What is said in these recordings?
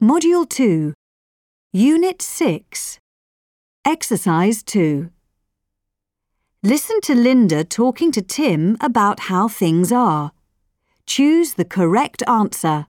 Module 2, Unit 6, Exercise 2. Listen to Linda talking to Tim about how things are. Choose the correct answer.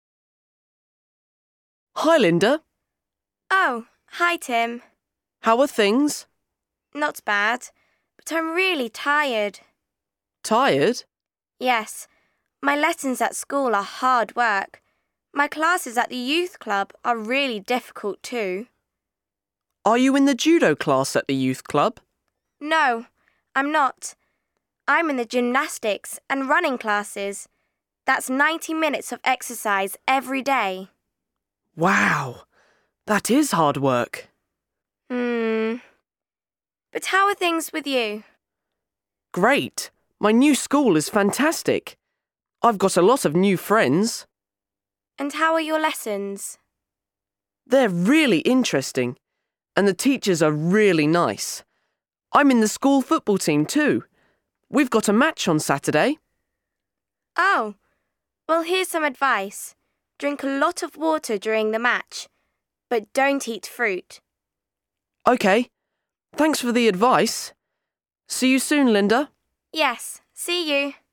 Hi, Linda. Oh, hi, Tim. How are things? Not bad, but I'm really tired. Tired? Yes, my lessons at school are hard work. My classes at the youth club are really difficult too. Are you in the judo class at the youth club? No, I'm not. I'm in the gymnastics and running classes. That's 90 minutes of exercise every day. Wow, that is hard work. But how are things with you? Great. My new school is fantastic. I've got a lot of new friends. And how are your lessons? They're really interesting, and the teachers are really nice. I'm in the school football team too. We've got a match on Saturday. Oh, well, here's some advice. Drink a lot of water during the match, but don't eat fruit. OK, thanks for the advice. See you soon, Linda. Yes, see you.